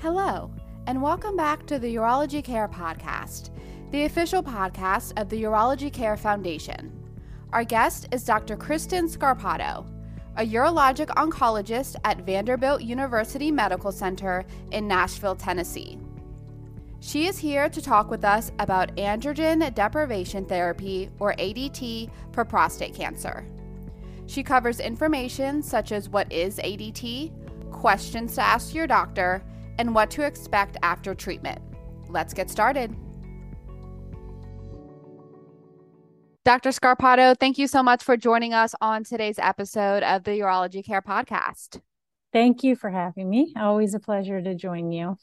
Hello, and welcome back to the Urology Care Podcast, the official podcast of the Urology Care Foundation. Our guest is Dr. Kristen Scarpato, a urologic oncologist at Vanderbilt University Medical Center in Nashville, Tennessee. She is here to talk with us about androgen deprivation therapy, or ADT, for prostate cancer. She covers information such as what is ADT, questions to ask your doctor, and what to expect after treatment. Let's get started. Dr. Scarpato, thank you so much for joining us on today's episode of the Urology Care Podcast. Thank you for having me. Always a pleasure to join you.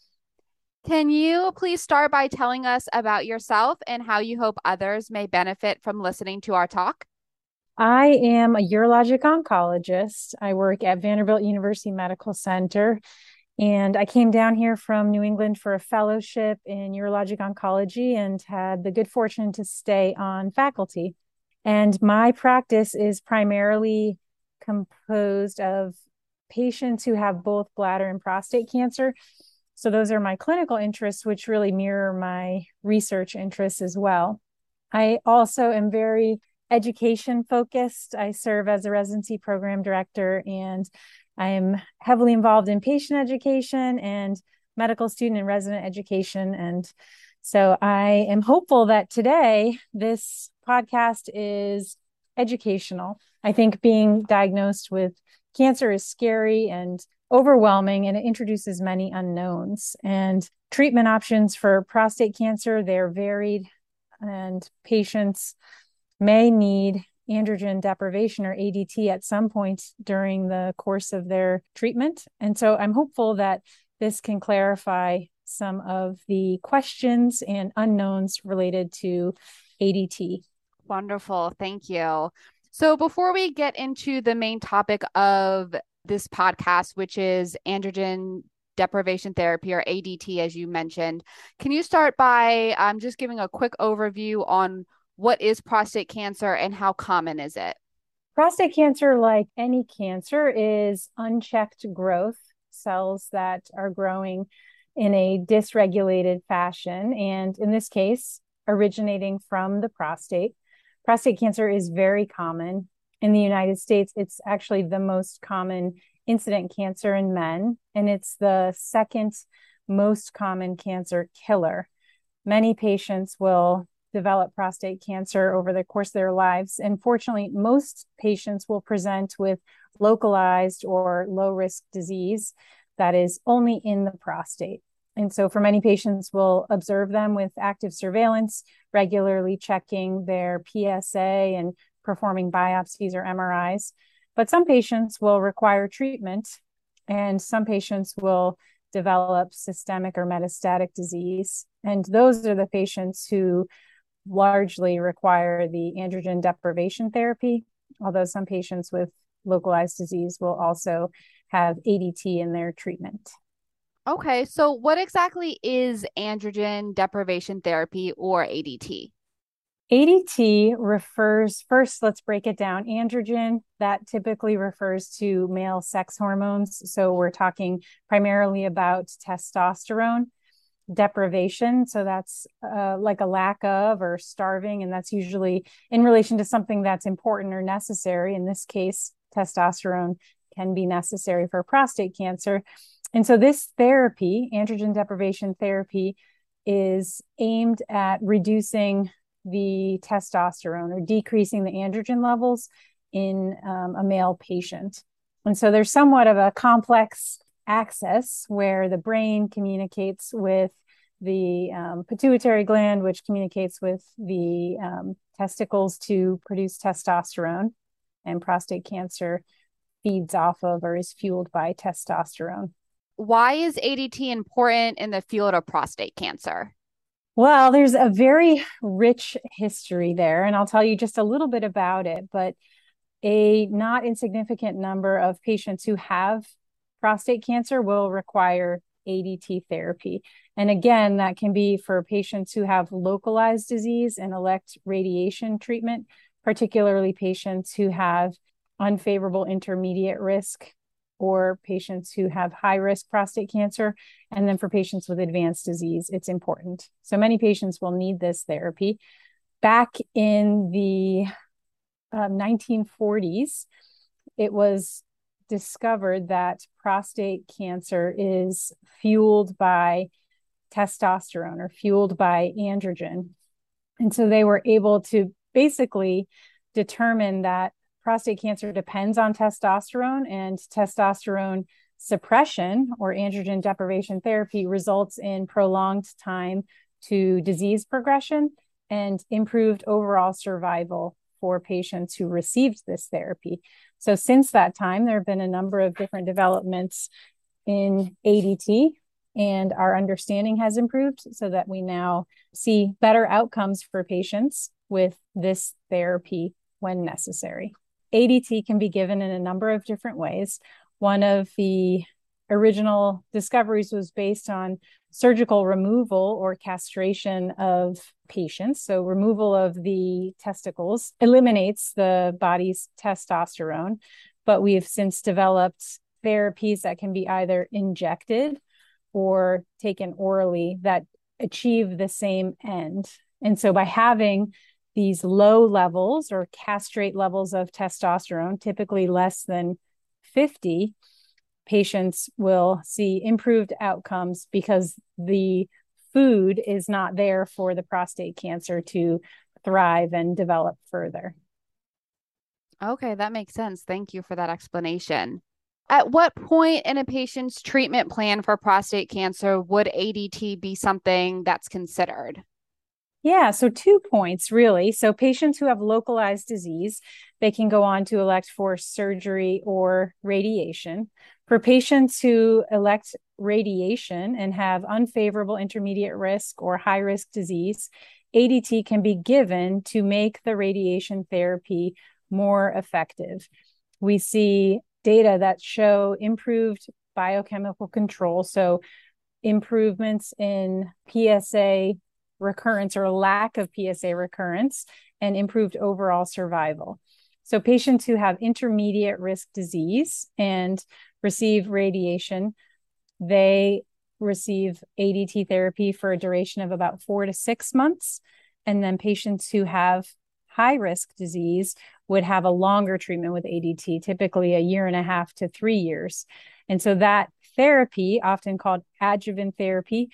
Can you please start by telling us about yourself and how you hope others may benefit from listening to our talk? I am a urologic oncologist. I work at Vanderbilt University Medical Center, and I came down here from New England for a fellowship in urologic oncology and had the good fortune to stay on faculty. And my practice is primarily composed of patients who have both bladder and prostate cancer. So those are my clinical interests, which really mirror my research interests as well. I also am very education focused. I serve as a residency program director, and I am heavily involved in patient education and medical student and resident education. And so I am hopeful that today this podcast is educational. I think being diagnosed with cancer is scary and overwhelming, and it introduces many unknowns. And treatment options for prostate cancer, they're varied, and patients may need androgen deprivation, or ADT, at some point during the course of their treatment. And so I'm hopeful that this can clarify some of the questions and unknowns related to ADT. Wonderful. Thank you. So before we get into the main topic of this podcast, which is androgen deprivation therapy, or ADT, as you mentioned, can you start by just giving a quick overview on what is prostate cancer and how common is it? Prostate cancer, like any cancer, is unchecked growth, cells that are growing in a dysregulated fashion, and in this case, originating from the prostate. Prostate cancer is very common. In the United States, it's actually the most common incident cancer in men, and it's the second most common cancer killer. Many patients will develop prostate cancer over the course of their lives. And fortunately, most patients will present with localized or low-risk disease that is only in the prostate. And so for many patients, we'll observe them with active surveillance, regularly checking their PSA and performing biopsies or MRIs. But some patients will require treatment, and some patients will develop systemic or metastatic disease. And those are the patients who largely require the androgen deprivation therapy, although some patients with localized disease will also have ADT in their treatment. Okay, so what exactly is androgen deprivation therapy, or ADT? ADT refers, first, let's break it down. Androgen, that typically refers to male sex hormones. So we're talking primarily about testosterone. Deprivation, so that's like a lack of or starving, and that's usually in relation to something that's important or necessary. In this case, testosterone can be necessary for prostate cancer. And so this therapy, androgen deprivation therapy, is aimed at reducing the testosterone or decreasing the androgen levels in a male patient. And so there's somewhat of a complex axis where the brain communicates with the pituitary gland, which communicates with the testicles to produce testosterone, and prostate cancer feeds off of or is fueled by testosterone. Why is ADT important in the field of prostate cancer? Well, there's a very rich history there, and I'll tell you just a little bit about it, but a not insignificant number of patients who have prostate cancer will require ADT therapy. And again, that can be for patients who have localized disease and elect radiation treatment, particularly patients who have unfavorable intermediate risk or patients who have high risk prostate cancer. And then for patients with advanced disease, it's important. So many patients will need this therapy. Back in the 1940s, it was discovered that prostate cancer is fueled by testosterone or fueled by androgen. And so they were able to basically determine that prostate cancer depends on testosterone, and testosterone suppression or androgen deprivation therapy results in prolonged time to disease progression and improved overall survival for patients who received this therapy. So since that time, there have been a number of different developments in ADT, and our understanding has improved so that we now see better outcomes for patients with this therapy when necessary. ADT can be given in a number of different ways. One of the original discoveries was based on surgical removal or castration of patients. So removal of the testicles eliminates the body's testosterone, but we have since developed therapies that can be either injected or taken orally that achieve the same end. And so by having these low levels or castrate levels of testosterone, typically less than 50, patients will see improved outcomes because the food is not there for the prostate cancer to thrive and develop further. Okay, that makes sense. Thank you for that explanation. At what point in a patient's treatment plan for prostate cancer would ADT be something that's considered? Yeah, so 2 points really. So patients who have localized disease, they can go on to elect for surgery or radiation. For patients who elect radiation and have unfavorable intermediate risk or high risk disease, ADT can be given to make the radiation therapy more effective. We see data that show improved biochemical control, so improvements in PSA recurrence or lack of PSA recurrence, and improved overall survival. So patients who have intermediate risk disease and receive radiation, they receive ADT therapy for a duration of about 4 to 6 months. And then patients who have high risk disease would have a longer treatment with ADT, typically 1.5 to 3 years. And so that therapy, often called adjuvant therapy,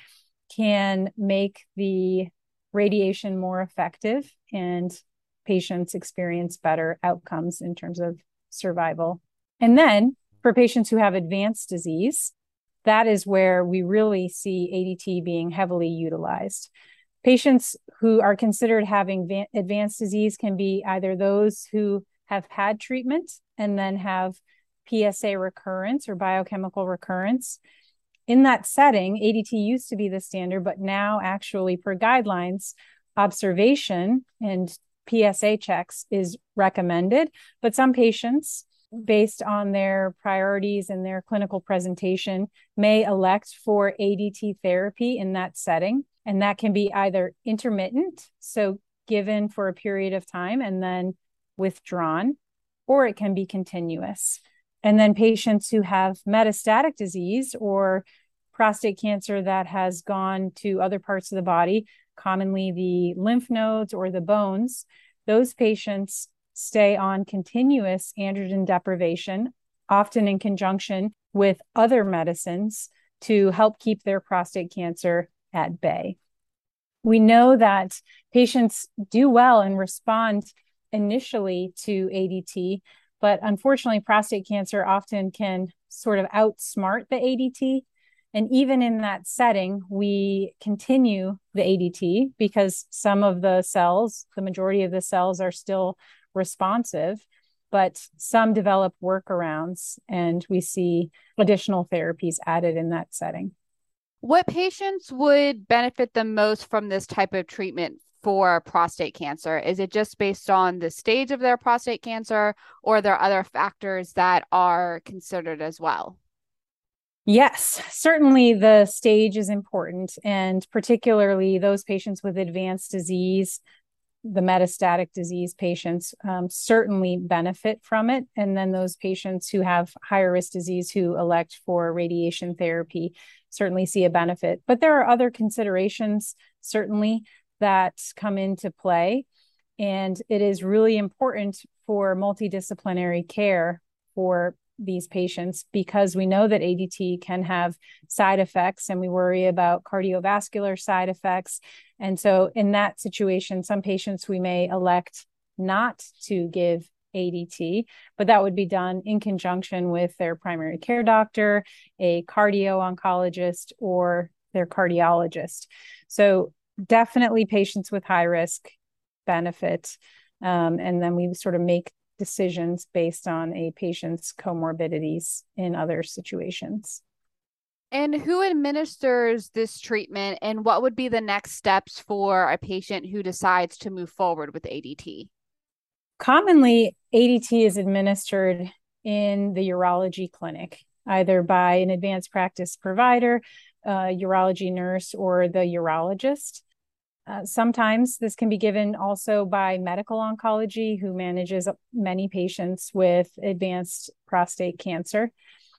can make the radiation more effective and patients experience better outcomes in terms of survival. And then for patients who have advanced disease, that is where we really see ADT being heavily utilized. Patients who are considered having advanced disease can be either those who have had treatment and then have PSA recurrence or biochemical recurrence. In that setting, ADT used to be the standard, but now actually per guidelines, observation and PSA checks is recommended. But some patients, based on their priorities and their clinical presentation, may elect for ADT therapy in that setting. And that can be either intermittent, so given for a period of time and then withdrawn, or it can be continuous. And then patients who have metastatic disease or prostate cancer that has gone to other parts of the body, commonly the lymph nodes or the bones, those patients stay on continuous androgen deprivation, often in conjunction with other medicines, to help keep their prostate cancer at bay. We know that patients do well and respond initially to ADT, but unfortunately, prostate cancer often can sort of outsmart the ADT. And even in that setting, we continue the ADT because some of the cells, the majority of the cells, are still responsive, but some develop workarounds, and we see additional therapies added in that setting. What patients would benefit the most from this type of treatment for prostate cancer? Is it just based on the stage of their prostate cancer, or are there other factors that are considered as well? Yes, certainly the stage is important, and particularly those patients with advanced disease the metastatic disease patients certainly benefit from it. And then those patients who have higher risk disease who elect for radiation therapy certainly see a benefit. But there are other considerations, certainly, that come into play. And it is really important for multidisciplinary care for these patients because we know that ADT can have side effects and we worry about cardiovascular side effects. And so in that situation, some patients we may elect not to give ADT, but that would be done in conjunction with their primary care doctor, a cardio-oncologist, or their cardiologist. So definitely patients with high risk benefit. And then we sort of make decisions based on a patient's comorbidities in other situations. And who administers this treatment, and what would be the next steps for a patient who decides to move forward with ADT? Commonly, ADT is administered in the urology clinic, either by an advanced practice provider, a urology nurse, or the urologist. Sometimes this can be given also by medical oncology, who manages many patients with advanced prostate cancer.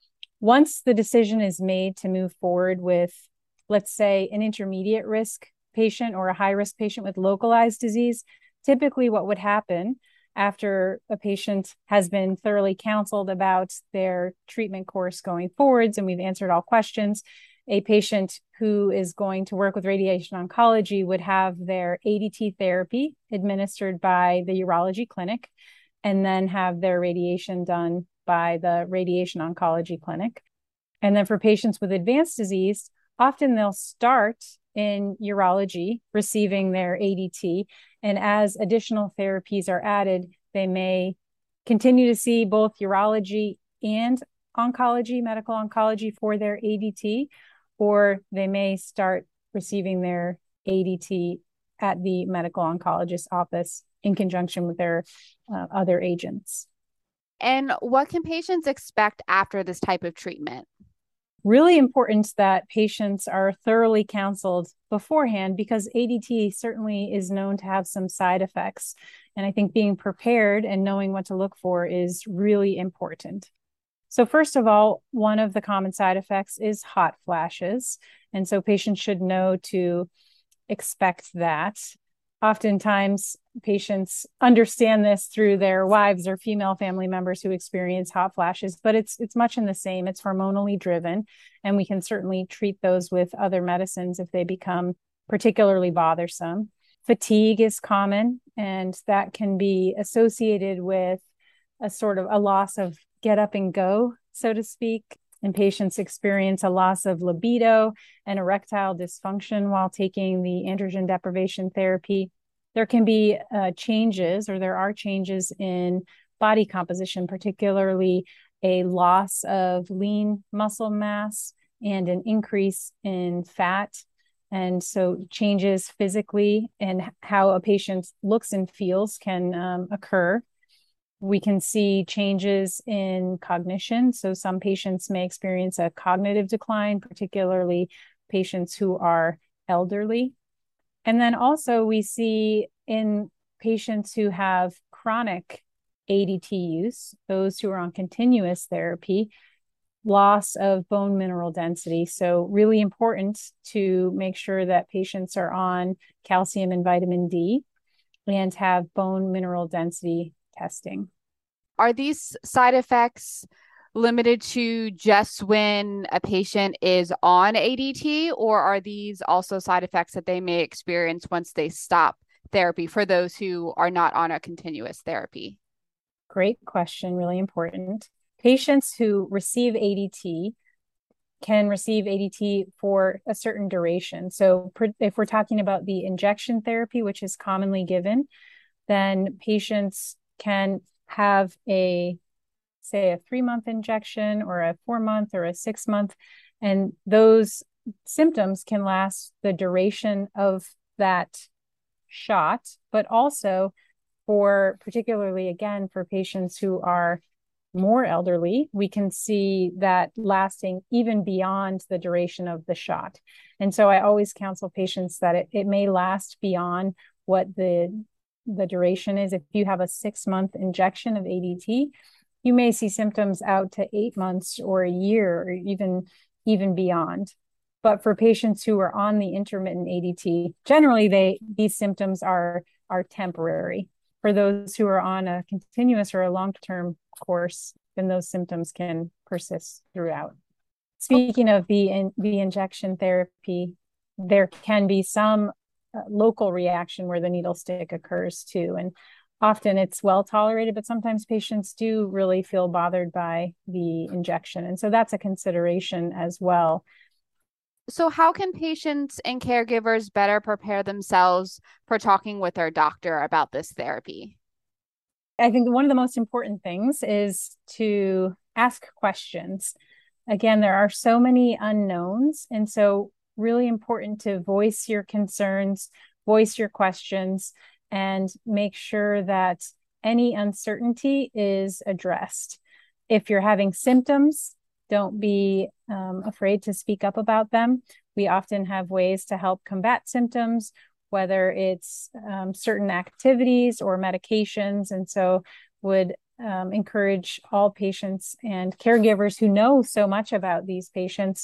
Once the decision is made to move forward with, let's say, an intermediate risk patient or a high risk patient with localized disease, typically what would happen after a patient has been thoroughly counseled about their treatment course going forwards, and we've answered all questions, a patient who is going to work with radiation oncology would have their ADT therapy administered by the urology clinic and then have their radiation done by the radiation oncology clinic. And then for patients with advanced disease, often they'll start in urology receiving their ADT. And as additional therapies are added, they may continue to see both urology and oncology, medical oncology for their ADT, or they may start receiving their ADT at the medical oncologist's office in conjunction with their other agents. And what can patients expect after this type of treatment? Really important that patients are thoroughly counseled beforehand because ADT certainly is known to have some side effects. And I think being prepared and knowing what to look for is really important. So first of all, one of the common side effects is hot flashes. And so patients should know to expect that. Oftentimes, patients understand this through their wives or female family members who experience hot flashes, but it's much in the same. It's hormonally driven, and we can certainly treat those with other medicines if they become particularly bothersome. Fatigue is common, and that can be associated with a sort of a loss of get up and go, so to speak. And patients experience a loss of libido and erectile dysfunction while taking the androgen deprivation therapy. There can be changes, or there are changes in body composition, particularly a loss of lean muscle mass and an increase in fat. And so changes physically and how a patient looks and feels can occur. We can see changes in cognition. So some patients may experience a cognitive decline, particularly patients who are elderly. And then also we see in patients who have chronic ADT use, those who are on continuous therapy, loss of bone mineral density. So really important to make sure that patients are on calcium and vitamin D and have bone mineral density testing. Are these side effects limited to just when a patient is on ADT, or are these also side effects that they may experience once they stop therapy for those who are not on a continuous therapy? Great question, really important. Patients who receive ADT can receive ADT for a certain duration. So if we're talking about the injection therapy, which is commonly given, then patients can have say a 3-month injection or a 4-month or a 6-month, and those symptoms can last the duration of that shot, but also particularly again for patients who are more elderly, we can see that lasting even beyond the duration of the shot. And so I always counsel patients that it may last beyond what the the duration is. If you have a 6-month injection of ADT, you may see symptoms out to 8 months or a year, or even beyond. But for patients who are on the intermittent ADT, generally these symptoms are temporary. For those who are on a continuous or a long-term course, then those symptoms can persist throughout. Speaking of the injection therapy, there can be some local reaction where the needle stick occurs too. And often it's well tolerated, but sometimes patients do really feel bothered by the injection. And so that's a consideration as well. So how can patients and caregivers better prepare themselves for talking with their doctor about this therapy? I think one of the most important things is to ask questions. Again, there are so many unknowns, and so really important to voice your concerns, voice your questions, and make sure that any uncertainty is addressed. If you're having symptoms, don't be afraid to speak up about them. We often have ways to help combat symptoms, whether it's certain activities or medications. And so would encourage all patients and caregivers who know so much about these patients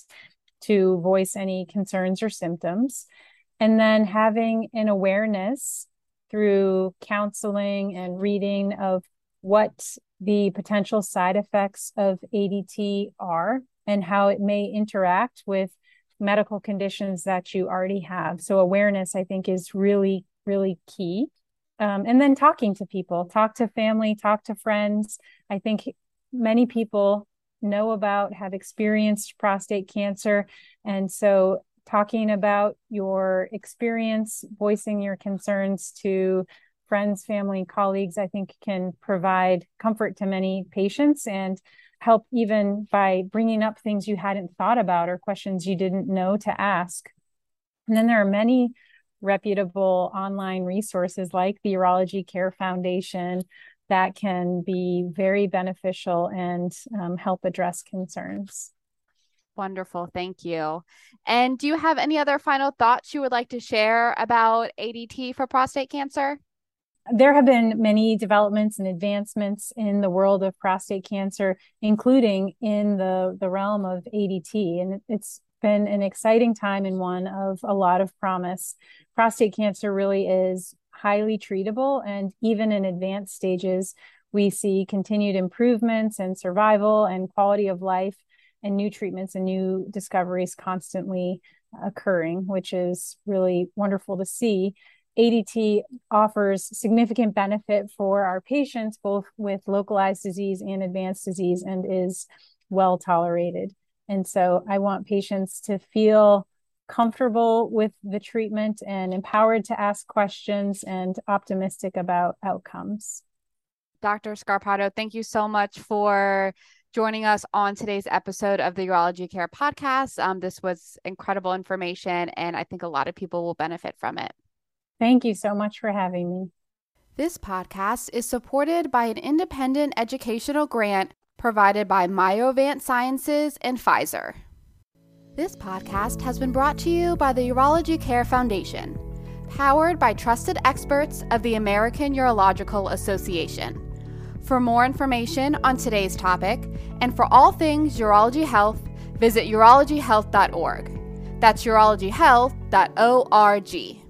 to voice any concerns or symptoms. And then having an awareness through counseling and reading of what the potential side effects of ADT are and how it may interact with medical conditions that you already have. So awareness, I think, is really, really key. And then talking to people, talk to family, talk to friends. I think many people know about, have experienced prostate cancer. And so talking about your experience, voicing your concerns to friends, family, colleagues, I think can provide comfort to many patients and help even by bringing up things you hadn't thought about or questions you didn't know to ask. And then there are many reputable online resources like the Urology Care Foundation that can be very beneficial and help address concerns. Wonderful. Thank you. And do you have any other final thoughts you would like to share about ADT for prostate cancer? There have been many developments and advancements in the world of prostate cancer, including in the realm of ADT. And it's been an exciting time and one of a lot of promise. Prostate cancer really is highly treatable, and even in advanced stages, we see continued improvements in survival and quality of life, and new treatments and new discoveries constantly occurring, which is really wonderful to see. ADT offers significant benefit for our patients, both with localized disease and advanced disease, and is well tolerated. And so I want patients to feel comfortable with the treatment and empowered to ask questions and optimistic about outcomes. Dr. Scarpato, thank you so much for joining us on today's episode of the Urology Care Podcast. This was incredible information, and I think a lot of people will benefit from it. Thank you so much for having me. This podcast is supported by an independent educational grant provided by Myovant Sciences and Pfizer. This podcast has been brought to you by the Urology Care Foundation, powered by trusted experts of the American Urological Association. For more information on today's topic and for all things urology health, visit urologyhealth.org. That's urologyhealth.org.